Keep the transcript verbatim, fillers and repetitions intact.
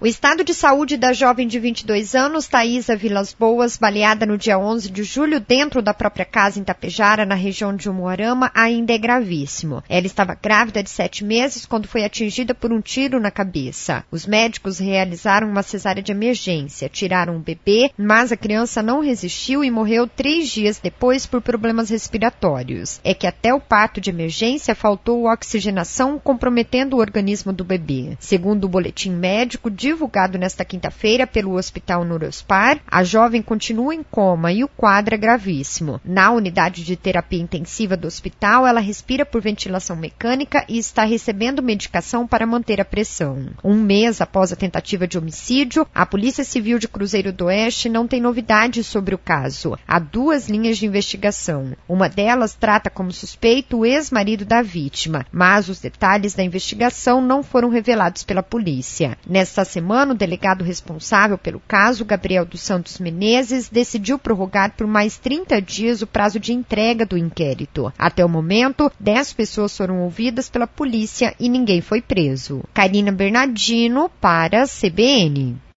O estado de saúde da jovem de vinte e dois anos, Thaisa Vilas Boas, baleada no dia onze de julho dentro da própria casa em Tapejara, na região de Umuarama, ainda é gravíssimo. Ela estava grávida de sete meses quando foi atingida por um tiro na cabeça. Os médicos realizaram uma cesárea de emergência, tiraram o bebê, mas a criança não resistiu e morreu três dias depois por problemas respiratórios. É que até o parto de emergência faltou oxigenação, comprometendo o organismo do bebê. Segundo o boletim médico divulgado nesta quinta-feira pelo Hospital Nurospar, a jovem continua em coma e o quadro é gravíssimo. Na unidade de terapia intensiva do hospital, ela respira por ventilação mecânica e está recebendo medicação para manter a pressão. Um mês após a tentativa de homicídio, a Polícia Civil de Cruzeiro do Oeste não tem novidades sobre o caso. Há duas linhas de investigação. Uma delas trata como suspeito o ex-marido da vítima, mas os detalhes da investigação não foram revelados pela polícia. Nesta semana, o delegado responsável pelo caso, Gabriel dos Santos Menezes, decidiu prorrogar por mais trinta dias o prazo de entrega do inquérito. Até o momento, dez pessoas foram ouvidas pela polícia e ninguém foi preso. Karina Bernardino para a C B N.